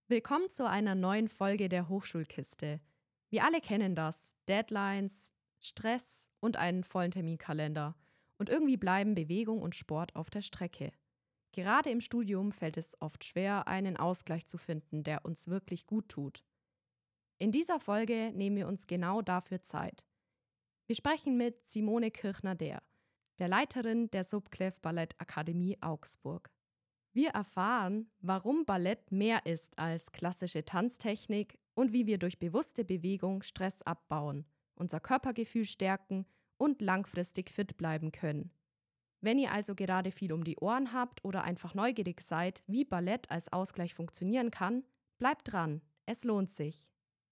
Willkommen zu einer neuen Folge der Hochschulkiste. Wir alle kennen das: Deadlines, Stress und einen vollen Terminkalender. Und irgendwie bleiben Bewegung und Sport auf der Strecke. Gerade im Studium fällt es oft schwer, einen Ausgleich zu finden, der uns wirklich gut tut. In dieser Folge nehmen wir uns genau dafür Zeit. Wir sprechen mit Simone Kirchner-Dehr, der Leiterin der Subclef Ballett Akademie Augsburg. Wir erfahren, warum Ballett mehr ist als klassische Tanztechnik und wie wir durch bewusste Bewegung Stress abbauen, unser Körpergefühl stärken und langfristig fit bleiben können. Wenn ihr also gerade viel um die Ohren habt oder einfach neugierig seid, wie Ballett als Ausgleich funktionieren kann, bleibt dran, es lohnt sich.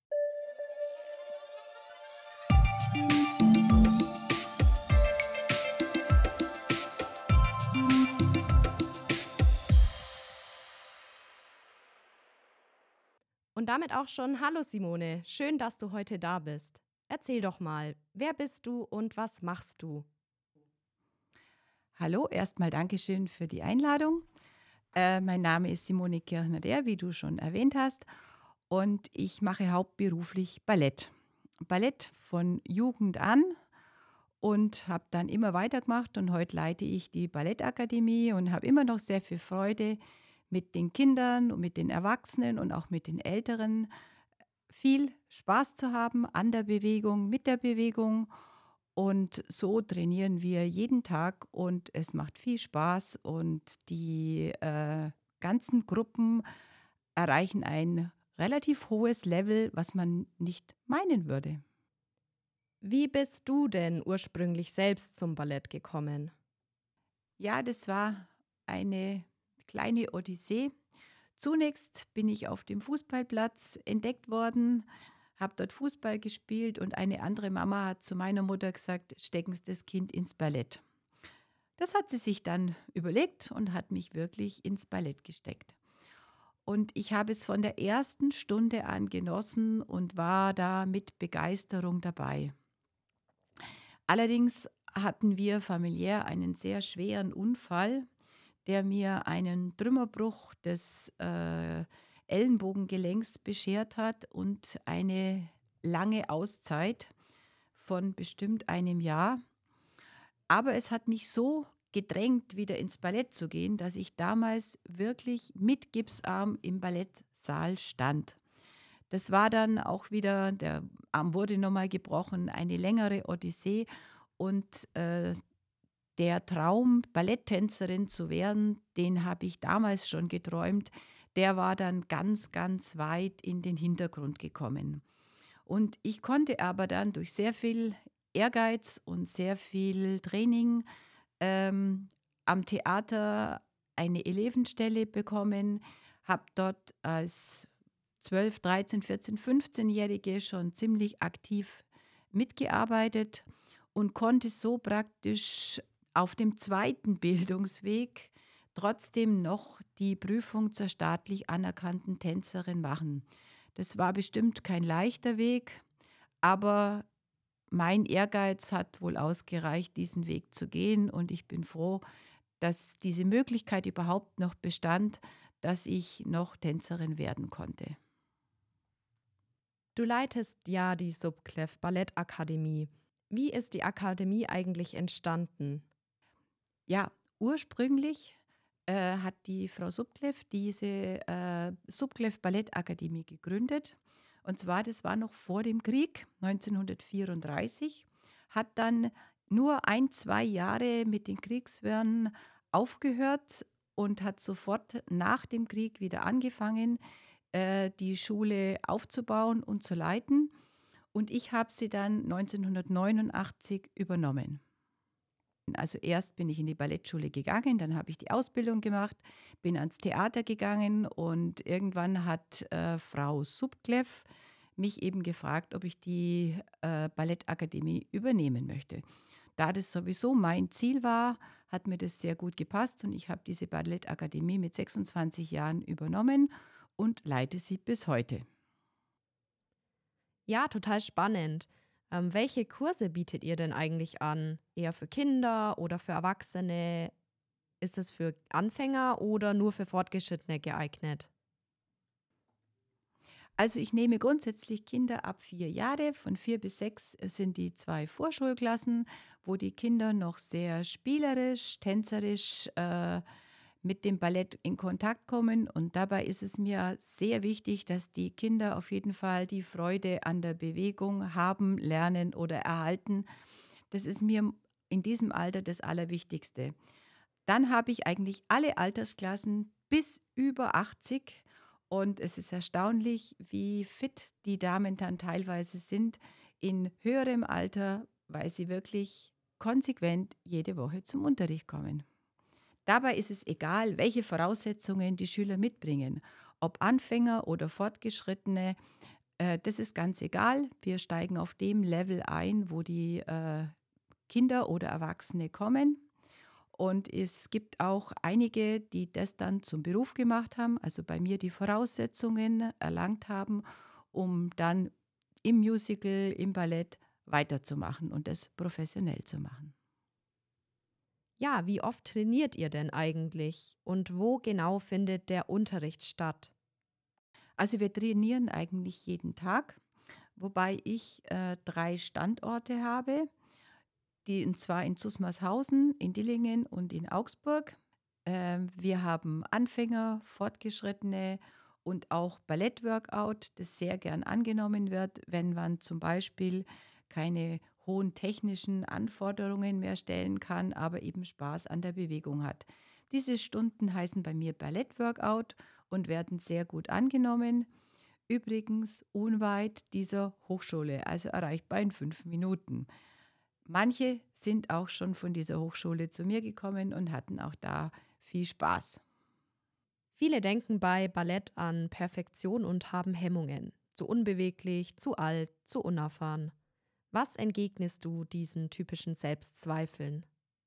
Und damit auch schon Hallo Simone, schön, dass du heute da bist. Erzähl doch mal, wer bist du und was machst du? Hallo, erstmal Dankeschön für die Einladung. Mein Name ist Simone Kirchner-Dehr, wie du schon erwähnt hast, und ich mache hauptberuflich Ballett. Ballett von Jugend an und habe dann immer weitergemacht und heute leite ich die Ballettakademie und habe immer noch sehr viel Freude mit den Kindern und mit den Erwachsenen und auch mit den Älteren viel Spaß zu haben an der Bewegung, mit der Bewegung. Und so trainieren wir jeden Tag und es macht viel Spaß und die ganzen Gruppen erreichen ein relativ hohes Level, was man nicht meinen würde. Wie bist du denn ursprünglich selbst zum Ballett gekommen? Ja, das war eine kleine Odyssee. Zunächst bin ich auf dem Fußballplatz entdeckt worden, habe dort Fußball gespielt und eine andere Mama hat zu meiner Mutter gesagt, stecken Sie das Kind ins Ballett. Das hat sie sich dann überlegt und hat mich wirklich ins Ballett gesteckt. Und ich habe es von der ersten Stunde an genossen und war da mit Begeisterung dabei. Allerdings hatten wir familiär einen sehr schweren Unfall, der mir einen Trümmerbruch des Ellenbogengelenks beschert hat und eine lange Auszeit von bestimmt einem Jahr. Aber es hat mich so gedrängt, wieder ins Ballett zu gehen, dass ich damals wirklich mit Gipsarm im Ballettsaal stand. Das war dann auch wieder, der Arm wurde nochmal gebrochen, eine längere Odyssee und der Traum, Balletttänzerin zu werden, den habe ich damals schon geträumt, der war dann ganz, ganz weit in den Hintergrund gekommen. Und ich konnte aber dann durch sehr viel Ehrgeiz und sehr viel Training am Theater eine Elevenstelle bekommen, habe dort als 12, 13, 14, 15-Jährige schon ziemlich aktiv mitgearbeitet und konnte so praktisch auf dem zweiten Bildungsweg trotzdem noch die Prüfung zur staatlich anerkannten Tänzerin machen. Das war bestimmt kein leichter Weg, aber mein Ehrgeiz hat wohl ausgereicht, diesen Weg zu gehen und ich bin froh, dass diese Möglichkeit überhaupt noch bestand, dass ich noch Tänzerin werden konnte. Du leitest ja die Subclef Ballettakademie. Wie ist die Akademie eigentlich entstanden? Ja, ursprünglich hat die Frau Subclef diese Subclef Ballettakademie gegründet. Und zwar, das war noch vor dem Krieg, 1934, hat dann nur 1, 2 Jahre mit den Kriegswirren aufgehört und hat sofort nach dem Krieg wieder angefangen, die Schule aufzubauen und zu leiten. Und ich habe sie dann 1989 übernommen. Also erst bin ich in die Ballettschule gegangen, dann habe ich die Ausbildung gemacht, bin ans Theater gegangen und irgendwann hat Frau Subclef mich eben gefragt, ob ich die Ballettakademie übernehmen möchte. Da das sowieso mein Ziel war, hat mir das sehr gut gepasst und ich habe diese Ballettakademie mit 26 Jahren übernommen und leite sie bis heute. Ja, total spannend. Welche Kurse bietet ihr denn eigentlich an? Eher für Kinder oder für Erwachsene? Ist es für Anfänger oder nur für Fortgeschrittene geeignet? Also ich nehme grundsätzlich Kinder ab 4 Jahre. Von 4 bis 6 sind die 2 Vorschulklassen, wo die Kinder noch sehr spielerisch, tänzerisch mit dem Ballett in Kontakt kommen. Und dabei ist es mir sehr wichtig, dass die Kinder auf jeden Fall die Freude an der Bewegung haben, lernen oder erhalten. Das ist mir in diesem Alter das Allerwichtigste. Dann habe ich eigentlich alle Altersklassen bis über 80 und es ist erstaunlich, wie fit die Damen dann teilweise sind in höherem Alter, weil sie wirklich konsequent jede Woche zum Unterricht kommen. Dabei ist es egal, welche Voraussetzungen die Schüler mitbringen, ob Anfänger oder Fortgeschrittene, das ist ganz egal. Wir steigen auf dem Level ein, wo die Kinder oder Erwachsene kommen. Und es gibt auch einige, die das dann zum Beruf gemacht haben, also bei mir die Voraussetzungen erlangt haben, um dann im Musical, im Ballett weiterzumachen und das professionell zu machen. Ja, wie oft trainiert ihr denn eigentlich und wo genau findet der Unterricht statt? Also wir trainieren eigentlich jeden Tag, wobei ich 3 Standorte habe, und zwar in Zusmarshausen, in Dillingen und in Augsburg. Wir haben Anfänger, Fortgeschrittene und auch Ballettworkout, das sehr gern angenommen wird, wenn man zum Beispiel keine hohen technischen Anforderungen mehr stellen kann, aber eben Spaß an der Bewegung hat. Diese Stunden heißen bei mir Ballettworkout und werden sehr gut angenommen. Übrigens unweit dieser Hochschule, also erreichbar in 5 Minuten. Manche sind auch schon von dieser Hochschule zu mir gekommen und hatten auch da viel Spaß. Viele denken bei Ballett an Perfektion und haben Hemmungen. Zu unbeweglich, zu alt, zu unerfahren. Was entgegnest du diesen typischen Selbstzweifeln?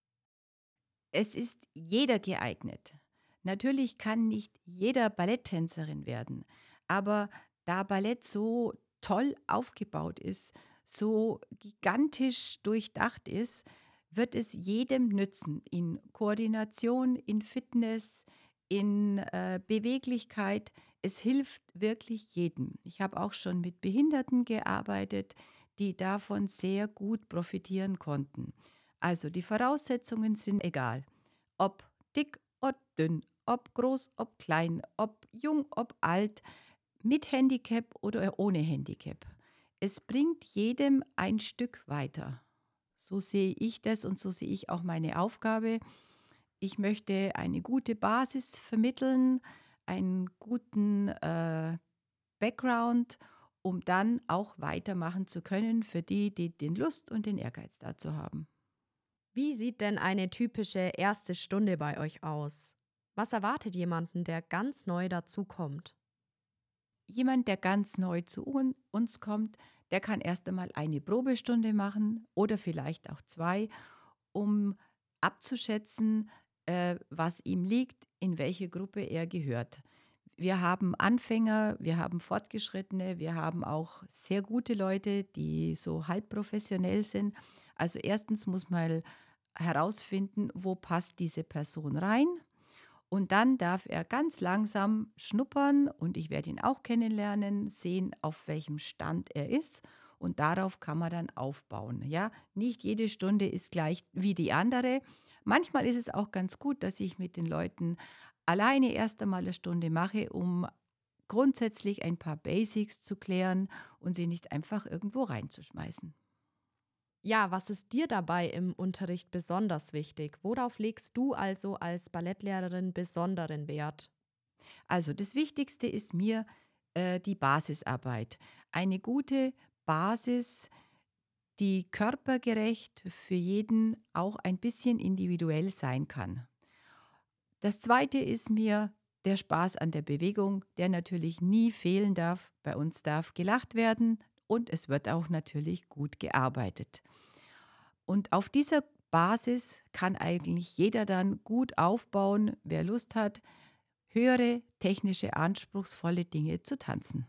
Es ist jeder geeignet. Natürlich kann nicht jeder Balletttänzerin werden, aber da Ballett so toll aufgebaut ist, so gigantisch durchdacht ist, wird es jedem nützen in Koordination, in Fitness, in Beweglichkeit. Es hilft wirklich jedem. Ich habe auch schon mit Behinderten gearbeitet, die davon sehr gut profitieren konnten. Also die Voraussetzungen sind egal. Ob dick oder dünn, ob groß, ob klein, ob jung, ob alt, mit Handicap oder ohne Handicap. Es bringt jedem ein Stück weiter. So sehe ich das und so sehe ich auch meine Aufgabe. Ich möchte eine gute Basis vermitteln, einen guten Background, um dann auch weitermachen zu können für die, die den Lust und den Ehrgeiz dazu haben. Wie sieht denn eine typische erste Stunde bei euch aus? Was erwartet jemanden, der ganz neu dazukommt? Jemand, der ganz neu zu uns kommt, der kann erst einmal eine Probestunde machen oder vielleicht auch 2, um abzuschätzen, was ihm liegt, in welche Gruppe er gehört. Wir haben Anfänger, wir haben Fortgeschrittene, wir haben auch sehr gute Leute, die so halb professionell sind. Also erstens muss man herausfinden, wo passt diese Person rein. Und dann darf er ganz langsam schnuppern und ich werde ihn auch kennenlernen, sehen, auf welchem Stand er ist. Und darauf kann man dann aufbauen. Ja? Nicht jede Stunde ist gleich wie die andere. Manchmal ist es auch ganz gut, dass ich mit den Leuten alleine erst einmal eine Stunde mache, um grundsätzlich ein paar Basics zu klären und sie nicht einfach irgendwo reinzuschmeißen. Ja, was ist dir dabei im Unterricht besonders wichtig? Worauf legst du also als Ballettlehrerin besonderen Wert? Also das Wichtigste ist mir die Basisarbeit. Eine gute Basis, die körpergerecht für jeden auch ein bisschen individuell sein kann. Das Zweite ist mir der Spaß an der Bewegung, der natürlich nie fehlen darf. Bei uns darf gelacht werden und es wird auch natürlich gut gearbeitet. Und auf dieser Basis kann eigentlich jeder dann gut aufbauen, wer Lust hat, höhere, technische, anspruchsvolle Dinge zu tanzen.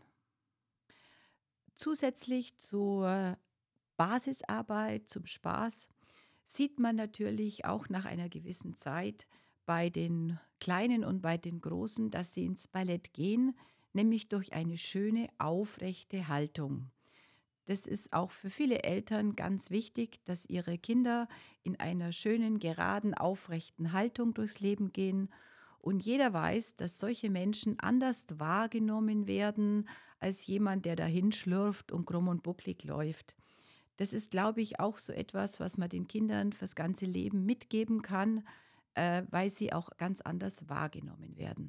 Zusätzlich zur Basisarbeit, zum Spaß, sieht man natürlich auch nach einer gewissen Zeit bei den Kleinen und bei den Großen, dass sie ins Ballett gehen, nämlich durch eine schöne, aufrechte Haltung. Das ist auch für viele Eltern ganz wichtig, dass ihre Kinder in einer schönen, geraden, aufrechten Haltung durchs Leben gehen. Und jeder weiß, dass solche Menschen anders wahrgenommen werden als jemand, der dahin schlürft und krumm und bucklig läuft. Das ist, glaube ich, auch so etwas, was man den Kindern fürs ganze Leben mitgeben kann, weil sie auch ganz anders wahrgenommen werden.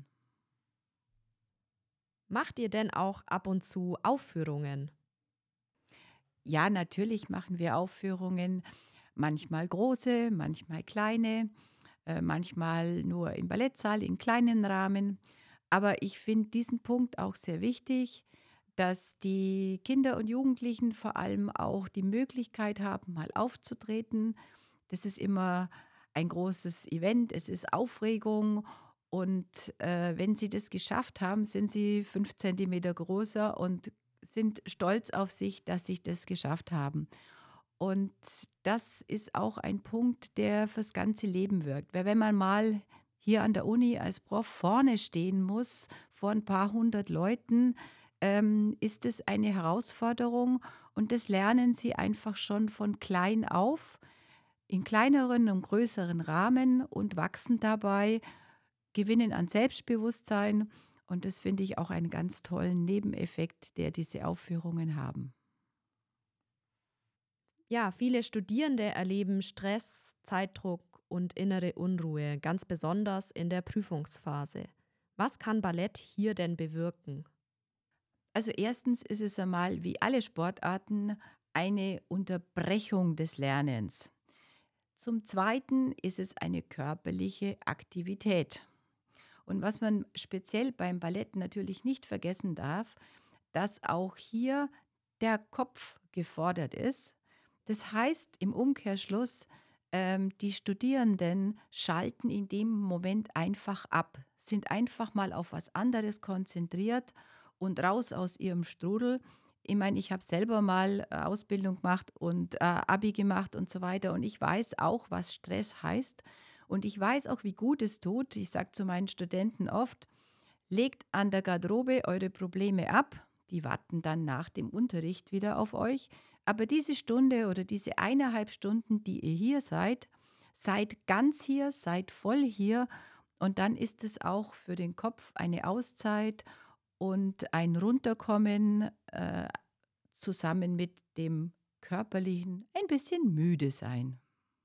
Macht ihr denn auch ab und zu Aufführungen? Ja, natürlich machen wir Aufführungen, manchmal große, manchmal kleine, manchmal nur im Ballettsaal in kleinen Rahmen. Aber ich finde diesen Punkt auch sehr wichtig, dass die Kinder und Jugendlichen vor allem auch die Möglichkeit haben, mal aufzutreten. Das ist immer ein großes Event, es ist Aufregung und wenn sie das geschafft haben, sind sie 5 Zentimeter größer und sind stolz auf sich, dass sie das geschafft haben. Und das ist auch ein Punkt, der fürs ganze Leben wirkt. Weil wenn man mal hier an der Uni als Prof vorne stehen muss, vor ein paar hundert Leuten, ist es eine Herausforderung und das lernen sie einfach schon von klein auf, in kleineren und größeren Rahmen und wachsen dabei, gewinnen an Selbstbewusstsein und das finde ich auch einen ganz tollen Nebeneffekt, der diese Aufführungen haben. Ja, viele Studierende erleben Stress, Zeitdruck und innere Unruhe, ganz besonders in der Prüfungsphase. Was kann Ballett hier denn bewirken? Also erstens ist es einmal wie alle Sportarten eine Unterbrechung des Lernens. Zum Zweiten ist es eine körperliche Aktivität. Und was man speziell beim Ballett natürlich nicht vergessen darf, dass auch hier der Kopf gefordert ist. Das heißt im Umkehrschluss, die Studierenden schalten in dem Moment einfach ab, sind einfach mal auf was anderes konzentriert und raus aus ihrem Strudel. Ich meine, ich habe selber mal Ausbildung gemacht und Abi gemacht und so weiter. Und ich weiß auch, was Stress heißt. Und ich weiß auch, wie gut es tut. Ich sage zu meinen Studenten oft, legt an der Garderobe eure Probleme ab. Die warten dann nach dem Unterricht wieder auf euch. Aber diese Stunde oder diese 1,5 Stunden, die ihr hier seid, seid ganz hier, seid voll hier. Und dann ist es auch für den Kopf eine Auszeit und ein Runterkommen zusammen mit dem körperlichen ein bisschen müde sein.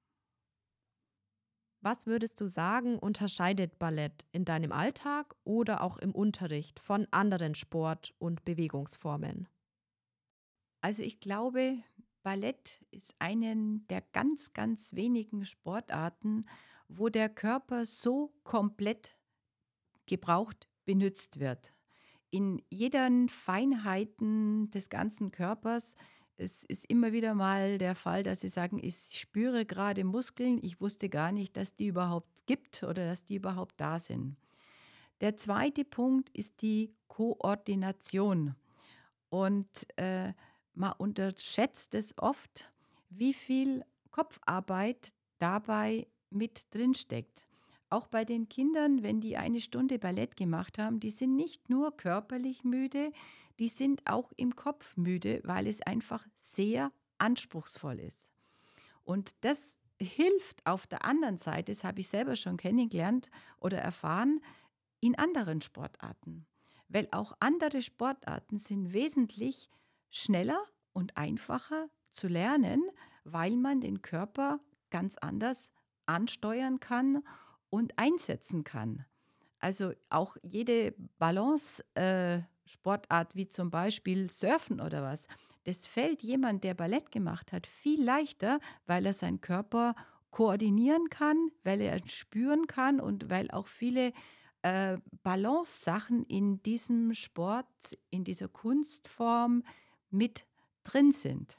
Was würdest du sagen, unterscheidet Ballett in deinem Alltag oder auch im Unterricht von anderen Sport- und Bewegungsformen? Also ich glaube, Ballett ist einen der ganz, ganz wenigen Sportarten, wo der Körper so komplett gebraucht, benutzt wird. In jeden Feinheiten des ganzen Körpers. Es ist immer wieder mal der Fall, dass sie sagen, ich spüre gerade Muskeln, ich wusste gar nicht, dass die überhaupt gibt oder dass die überhaupt da sind. Der zweite Punkt ist die Koordination. Und man unterschätzt es oft, wie viel Kopfarbeit dabei mit drin steckt. Auch bei den Kindern, wenn die 1 Stunde Ballett gemacht haben, die sind nicht nur körperlich müde, die sind auch im Kopf müde, weil es einfach sehr anspruchsvoll ist. Und das hilft auf der anderen Seite, das habe ich selber schon kennengelernt oder erfahren, in anderen Sportarten. Weil auch andere Sportarten sind wesentlich schneller und einfacher zu lernen, weil man den Körper ganz anders ansteuern kann und einsetzen kann. Also auch jede Balance-Sportart wie zum Beispiel Surfen oder was, das fällt jemand, der Ballett gemacht hat, viel leichter, weil er seinen Körper koordinieren kann, weil er ihn spüren kann und weil auch viele Balance-Sachen in diesem Sport, in dieser Kunstform mit drin sind.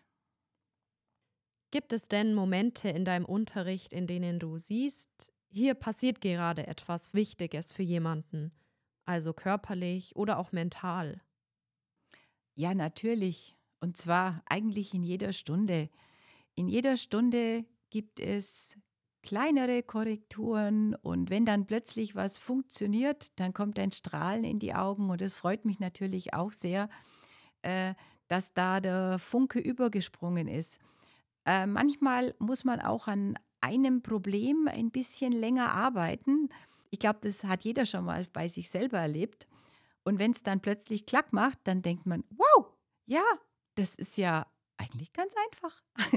Gibt es denn Momente in deinem Unterricht, in denen du siehst, hier passiert gerade etwas Wichtiges für jemanden, also körperlich oder auch mental? Ja, natürlich. Und zwar eigentlich in jeder Stunde. In jeder Stunde gibt es kleinere Korrekturen und wenn dann plötzlich was funktioniert, dann kommt ein Strahlen in die Augen und es freut mich natürlich auch sehr, äh, dass da der Funke übergesprungen ist. Manchmal muss man auch an einem Problem ein bisschen länger arbeiten. Ich glaube, das hat jeder schon mal bei sich selber erlebt. Und wenn es dann plötzlich Klack macht, dann denkt man: „Wow, ja, das ist ja eigentlich ganz einfach.“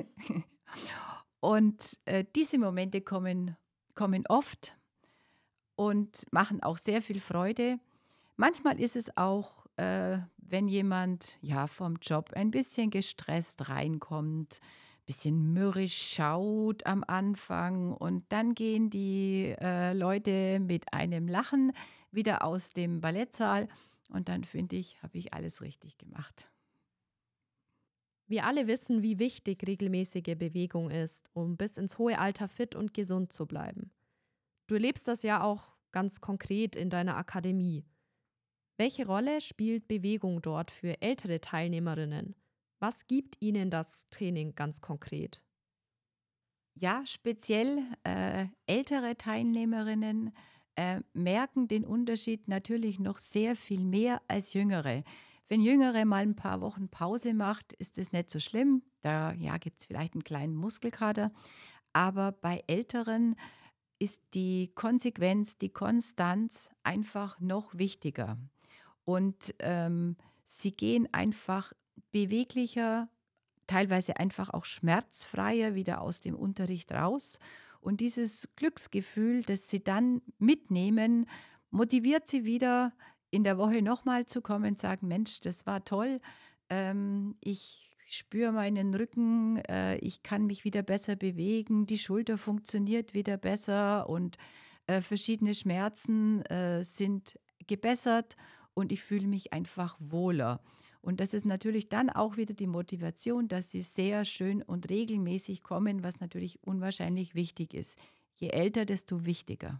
Und, diese Momente kommen oft und machen auch sehr viel Freude. Manchmal ist es auch, wenn jemand, ja, vom Job ein bisschen gestresst reinkommt, bisschen mürrisch schaut am Anfang und dann gehen die, Leute mit einem Lachen wieder aus dem Ballettsaal und dann finde ich, habe ich alles richtig gemacht. Wir alle wissen, wie wichtig regelmäßige Bewegung ist, um bis ins hohe Alter fit und gesund zu bleiben. Du erlebst das ja auch ganz konkret in deiner Akademie. Welche Rolle spielt Bewegung dort für ältere Teilnehmerinnen? Was gibt ihnen das Training ganz konkret? Ja, speziell, ältere Teilnehmerinnen, merken den Unterschied natürlich noch sehr viel mehr als Jüngere. Wenn Jüngere mal ein paar Wochen Pause macht, ist es nicht so schlimm. Da, ja, gibt es vielleicht einen kleinen Muskelkater. Aber bei Älteren ist die Konsequenz, die Konstanz einfach noch wichtiger. Und, sie gehen einfach beweglicher, teilweise einfach auch schmerzfreier wieder aus dem Unterricht raus. Und dieses Glücksgefühl, das sie dann mitnehmen, motiviert sie wieder, in der Woche nochmal zu kommen und sagen: „Mensch, das war toll. Ich spüre meinen Rücken, ich kann mich wieder besser bewegen, die Schulter funktioniert wieder besser und, verschiedene Schmerzen, sind gebessert und ich fühle mich einfach wohler.“ Und das ist natürlich dann auch wieder die Motivation, dass sie sehr schön und regelmäßig kommen, was natürlich unwahrscheinlich wichtig ist. Je älter, desto wichtiger.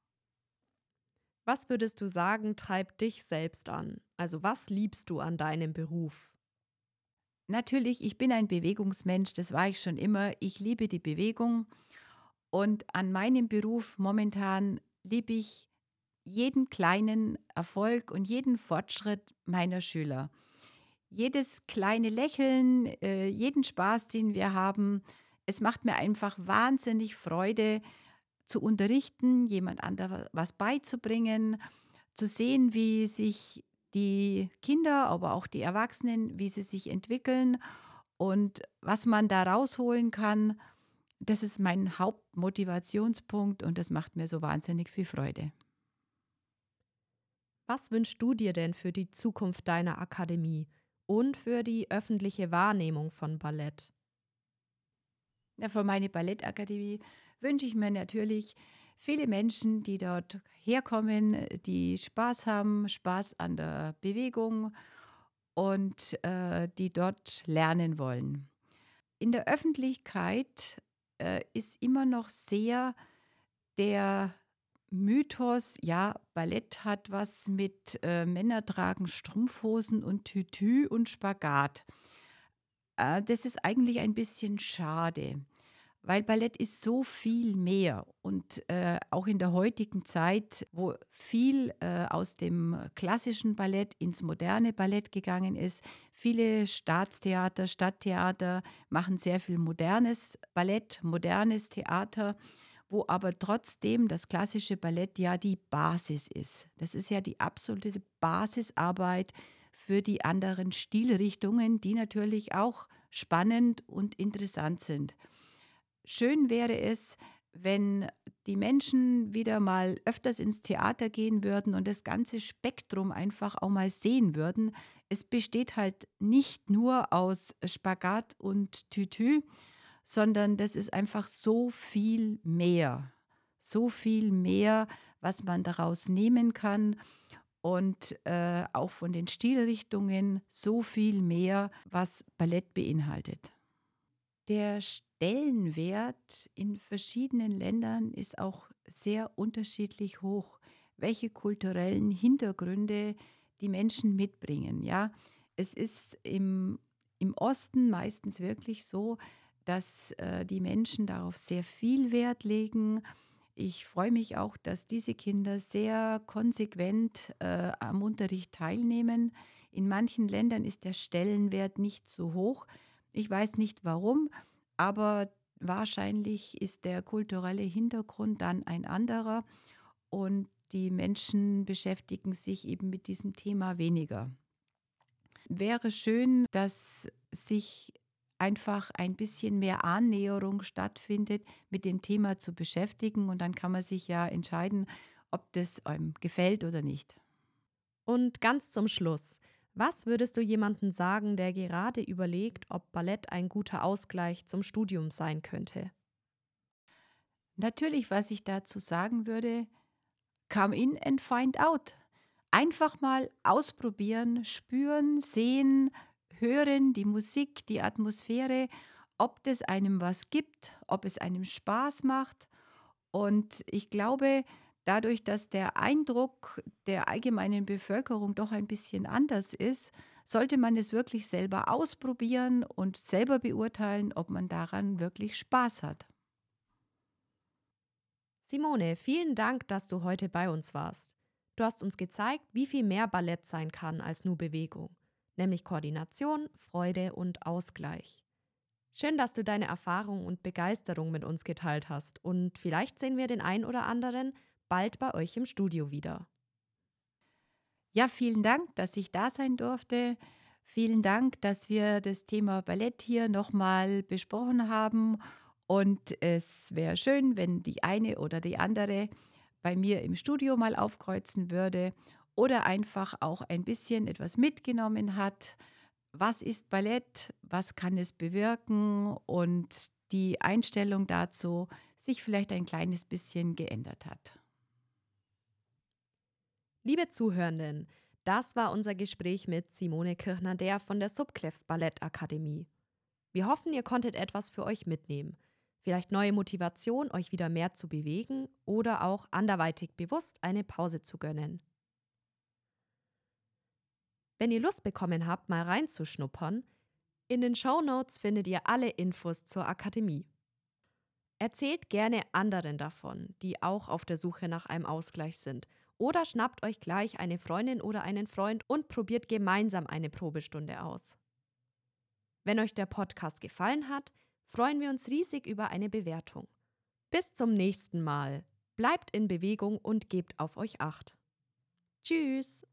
Was würdest du sagen, treibt dich selbst an? Also was liebst du an deinem Beruf? Natürlich, ich bin ein Bewegungsmensch, das war ich schon immer. Ich liebe die Bewegung und an meinem Beruf momentan liebe ich jeden kleinen Erfolg und jeden Fortschritt meiner Schüler. Jedes kleine Lächeln, jeden Spaß, den wir haben. Es macht mir einfach wahnsinnig Freude zu unterrichten, jemand anderem was beizubringen, zu sehen, wie sich die Kinder, aber auch die Erwachsenen, wie sie sich entwickeln und was man da rausholen kann. Das ist mein Hauptmotivationspunkt und das macht mir so wahnsinnig viel Freude. Was wünschst du dir denn für die Zukunft deiner Akademie und für die öffentliche Wahrnehmung von Ballett? Ja, für meine Ballettakademie wünsche ich mir natürlich viele Menschen, die dort herkommen, die Spaß haben, Spaß an der Bewegung und die dort lernen wollen. In der Öffentlichkeit ist immer noch sehr der Mythos, ja, Ballett hat was mit Männer tragen Strumpfhosen und Tütü und Spagat. Das ist eigentlich ein bisschen schade, weil Ballett ist so viel mehr und, auch in der heutigen Zeit, wo viel, aus dem klassischen Ballett ins moderne Ballett gegangen ist. Viele Staatstheater, Stadttheater machen sehr viel modernes Ballett, modernes Theater, wo aber trotzdem das klassische Ballett ja die Basis ist. Das ist ja die absolute Basisarbeit für die anderen Stilrichtungen, die natürlich auch spannend und interessant sind. Schön wäre es, wenn die Menschen wieder mal öfters ins Theater gehen würden und das ganze Spektrum einfach auch mal sehen würden. Es besteht halt nicht nur aus Spagat und Tütü, sondern das ist einfach so viel mehr. So viel mehr, was man daraus nehmen kann und auch von den Stilrichtungen so viel mehr, was Ballett beinhaltet. Der Stellenwert in verschiedenen Ländern ist auch sehr unterschiedlich hoch, welche kulturellen Hintergründe die Menschen mitbringen. Ja, es ist im Osten meistens wirklich so, dass die Menschen darauf sehr viel Wert legen. Ich freue mich auch, dass diese Kinder sehr konsequent am Unterricht teilnehmen. In manchen Ländern ist der Stellenwert nicht so hoch. Ich weiß nicht warum, aber wahrscheinlich ist der kulturelle Hintergrund dann ein anderer und die Menschen beschäftigen sich eben mit diesem Thema weniger. Wäre schön, dass sich einfach ein bisschen mehr Annäherung stattfindet, mit dem Thema zu beschäftigen und dann kann man sich ja entscheiden, ob das einem gefällt oder nicht. Und ganz zum Schluss, was würdest du jemandem sagen, der gerade überlegt, ob Ballett ein guter Ausgleich zum Studium sein könnte? Natürlich, was ich dazu sagen würde, come in and find out. Einfach mal ausprobieren, spüren, sehen, hören, die Musik, die Atmosphäre, ob das einem was gibt, ob es einem Spaß macht. Und ich glaube, dadurch, dass der Eindruck der allgemeinen Bevölkerung doch ein bisschen anders ist, sollte man es wirklich selber ausprobieren und selber beurteilen, ob man daran wirklich Spaß hat. Simone, vielen Dank, dass du heute bei uns warst. Du hast uns gezeigt, wie viel mehr Ballett sein kann als nur Bewegung, nämlich Koordination, Freude und Ausgleich. Schön, dass du deine Erfahrung und Begeisterung mit uns geteilt hast und vielleicht sehen wir den einen oder anderen bald bei euch im Studio wieder. Ja, vielen Dank, dass ich da sein durfte. Vielen Dank, dass wir das Thema Ballett hier nochmal besprochen haben. Und es wäre schön, wenn die eine oder die andere bei mir im Studio mal aufkreuzen würde oder einfach auch ein bisschen etwas mitgenommen hat. Was ist Ballett? Was kann es bewirken? Und die Einstellung dazu sich vielleicht ein kleines bisschen geändert hat. Liebe Zuhörenden, das war unser Gespräch mit Simone Kirchner-Der von der Subclef Ballettakademie. Wir hoffen, ihr konntet etwas für euch mitnehmen. Vielleicht neue Motivation, euch wieder mehr zu bewegen oder auch anderweitig bewusst eine Pause zu gönnen. Wenn ihr Lust bekommen habt, mal reinzuschnuppern, in den Shownotes findet ihr alle Infos zur Akademie. Erzählt gerne anderen davon, die auch auf der Suche nach einem Ausgleich sind. Oder schnappt euch gleich eine Freundin oder einen Freund und probiert gemeinsam eine Probestunde aus. Wenn euch der Podcast gefallen hat, freuen wir uns riesig über eine Bewertung. Bis zum nächsten Mal. Bleibt in Bewegung und gebt auf euch Acht. Tschüss!